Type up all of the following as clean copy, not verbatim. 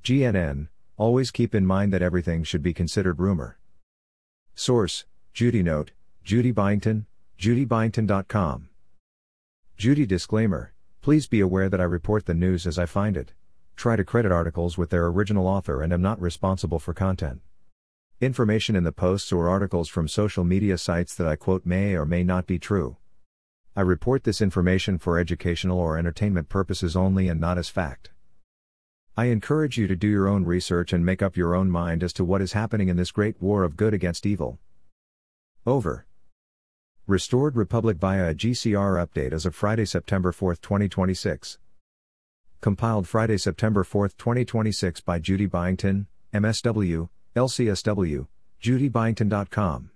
GNN, always keep in mind that everything should be considered rumor. Source, Judy Note, Judy Byington, judybyington.com. Judy disclaimer, please be aware that I report the news as I find it. Try to credit articles with their original author and am not responsible for content. Information in the posts or articles from social media sites that I quote may or may not be true. I report this information for educational or entertainment purposes only and not as fact. I encourage you to do your own research and make up your own mind as to what is happening in this great war of good against evil. Over. Restored Republic via a GCR update as of Friday, September 4, 2026. Compiled Friday, September 4, 2026 by Judy Byington, MSW, LCSW, judybyington.com.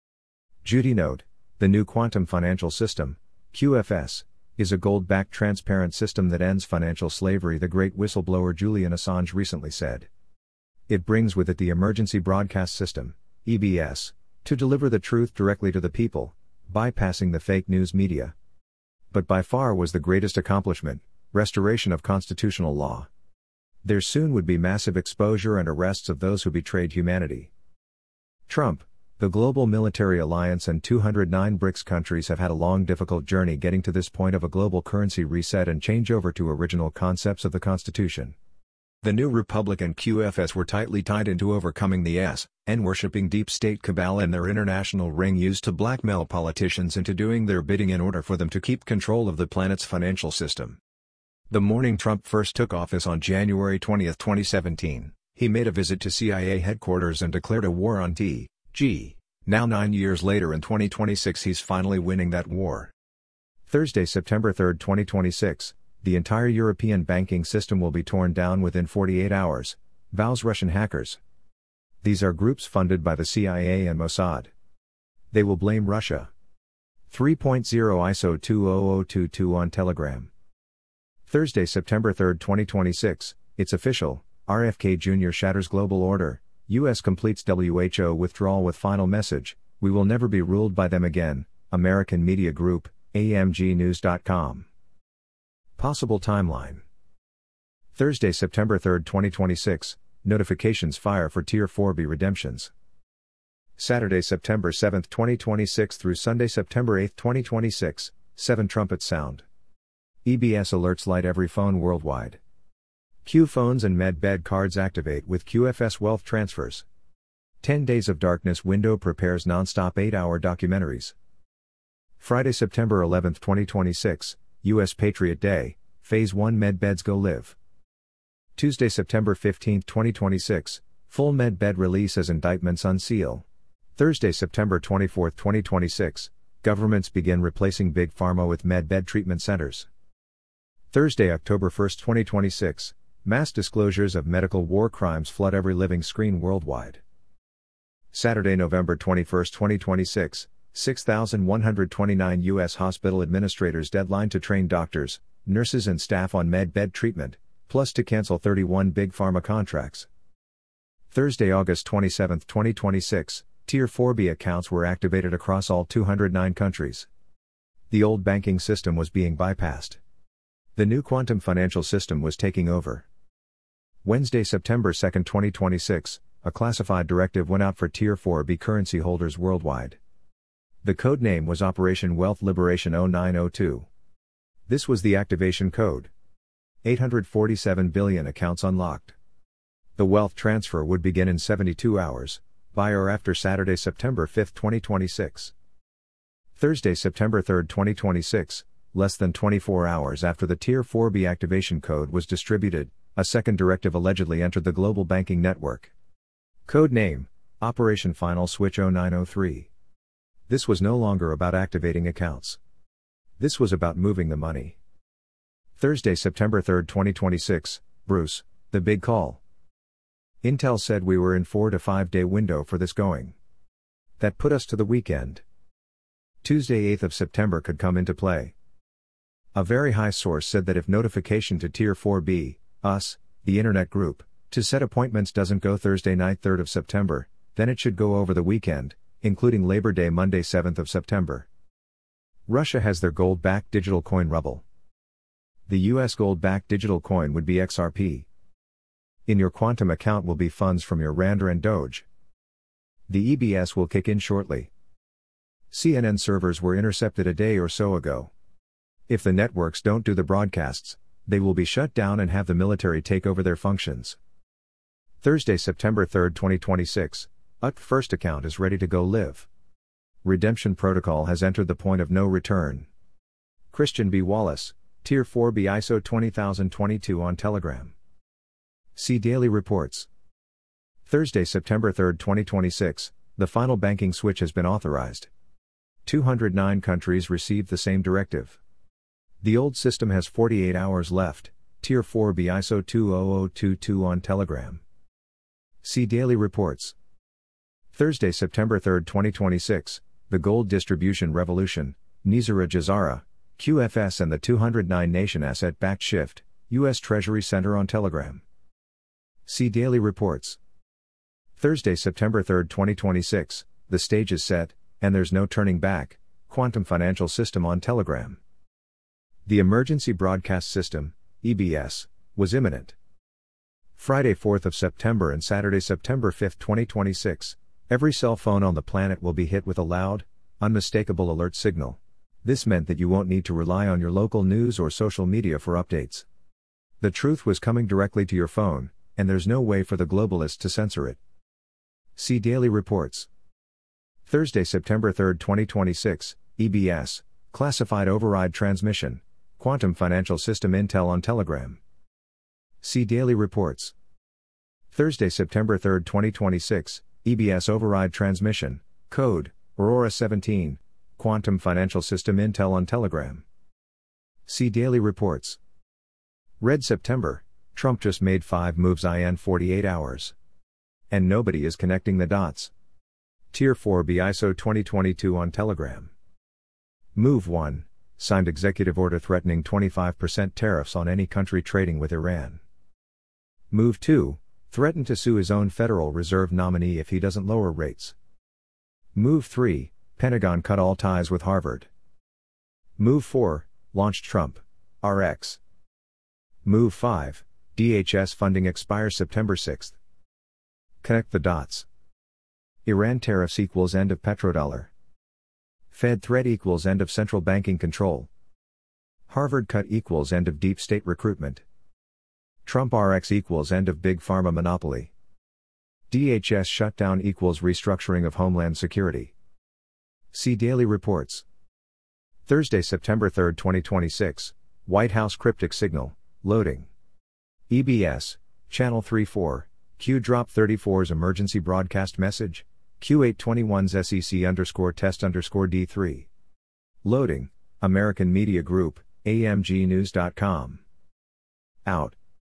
Judy Note, the new quantum financial system, QFS, is a gold-backed transparent system that ends financial slavery, the great whistleblower Julian Assange recently said. It brings with it the Emergency Broadcast System, EBS, to deliver the truth directly to the people, bypassing the fake news media. But by far was the greatest accomplishment, restoration of constitutional law. There soon would be massive exposure and arrests of those who betrayed humanity. Trump, the global military alliance and 209 BRICS countries have had a long difficult journey getting to this point of a global currency reset and changeover to original concepts of the Constitution. The new Republic and QFS were tightly tied into overcoming the S-worshipping deep state cabal and their international ring used to blackmail politicians into doing their bidding in order for them to keep control of the planet's financial system. The morning Trump first took office on January 20, 2017, he made a visit to CIA headquarters and declared a war on TG. Now 9 years later in 2026 he's finally winning that war. Thursday, September 3, 2026, the entire European banking system will be torn down within 48 hours, vows Russian hackers. These are groups funded by the CIA and Mossad. They will blame Russia. 3.0 ISO 20022 on Telegram. Thursday, September 3, 2026, it's official, RFK Jr. shatters global order, U.S. completes WHO withdrawal with final message, we will never be ruled by them again, American Media Group, AMGnews.com. Possible timeline. Thursday, September 3, 2026, notifications fire for Tier 4B redemptions. Saturday, September 7, 2026 through Sunday, September 8, 2026, 7 trumpets sound. EBS alerts light every phone worldwide. Q phones and MedBed cards activate with QFS wealth transfers. 10 Days of Darkness window prepares non-stop 8-hour documentaries. Friday, September 11, 2026, U.S. Patriot Day, Phase 1 MedBeds Go Live. Tuesday, September 15, 2026, full MedBed release as indictments unseal. Thursday, September 24, 2026, governments begin replacing Big Pharma with MedBed treatment centers. Thursday, October 1, 2026, mass disclosures of medical war crimes flood every living screen worldwide. Saturday, November 21, 2026, 6,129 U.S. hospital administrators deadline to train doctors, nurses and staff on MedBed treatment, plus to cancel 31 Big Pharma contracts. Thursday, August 27, 2026, Tier 4B accounts were activated across all 209 countries. The old banking system was being bypassed. The new quantum financial system was taking over. Wednesday, September 2, 2026, a classified directive went out for Tier 4B currency holders worldwide. The code name was Operation Wealth Liberation 0902. This was the activation code. 847 billion accounts unlocked. The wealth transfer would begin in 72 hours, by or after Saturday, September 5, 2026. Thursday, September 3, 2026, less than 24 hours after the Tier 4B activation code was distributed, a second directive allegedly entered the global banking network. Code name, Operation Final Switch 0903. This was no longer about activating accounts. This was about moving the money. Thursday, September 3, 2026, Bruce, the big call. Intel said we were in 4 to 5 day window for this going. That put us to the weekend. Tuesday, 8th of September could come into play. A very high source said that if notification to Tier 4B, us, the Internet Group, to set appointments doesn't go Thursday night 3rd of September, then it should go over the weekend, including Labor Day Monday 7th of September. Russia has their gold-backed digital coin ruble. The US gold-backed digital coin would be XRP. In your Quantum account will be funds from your Randor and Doge. The EBS will kick in shortly. CNN servers were intercepted a day or so ago. If the networks don't do the broadcasts, they will be shut down and have the military take over their functions. Thursday, September 3, 2026, UT First account is ready to go live. Redemption protocol has entered the point of no return. Christian B. Wallace, Tier 4B ISO 20022 on Telegram. See Daily Reports. Thursday, September 3, 2026, the final banking switch has been authorized. 209 countries received the same directive. The old system has 48 hours left, Tier 4B ISO 20022 on Telegram. See Daily Reports. Thursday, September 3, 2026, the Gold Distribution Revolution, Nizara Jazara, QFS and the 209 Nation Asset-Backed Shift, U.S. Treasury Center on Telegram. See Daily Reports. Thursday, September 3, 2026, the stage is set, and there's no turning back, Quantum Financial System on Telegram. The Emergency Broadcast System, EBS, was imminent. Friday 4th of September and Saturday September 5, 2026, every cell phone on the planet will be hit with a loud, unmistakable alert signal. This meant that you won't need to rely on your local news or social media for updates. The truth was coming directly to your phone, and there's no way for the globalists to censor it. See Daily Reports. Thursday, September 3, 2026, EBS, Classified Override Transmission, Quantum Financial System Intel on Telegram. See Daily Reports. Thursday, September 3, 2026, EBS Override Transmission, Code, Aurora 17, Quantum Financial System Intel on Telegram. See Daily Reports. Red September, Trump just made 5 moves in 48 hours. And nobody is connecting the dots. Tier 4B ISO 2022 on Telegram. Move 1, signed executive order threatening 25% tariffs on any country trading with Iran. Move 2, threatened to sue his own Federal Reserve nominee if he doesn't lower rates. Move 3, Pentagon cut all ties with Harvard. Move 4, launched Trump, RX. Move 5, DHS funding expires September 6. Connect the dots. Iran tariffs equals end of petrodollar. Fed threat equals end of central banking control. Harvard cut equals end of deep state recruitment. Trump RX equals end of big pharma monopoly. DHS shutdown equals restructuring of Homeland Security. See Daily Reports. Thursday, September 3, 2026, White House cryptic signal, loading. EBS, Channel 34, Q Drop 34's emergency broadcast message, Q821's SEC_test_D3. Loading, American Media Group, AMGnews.com. Out.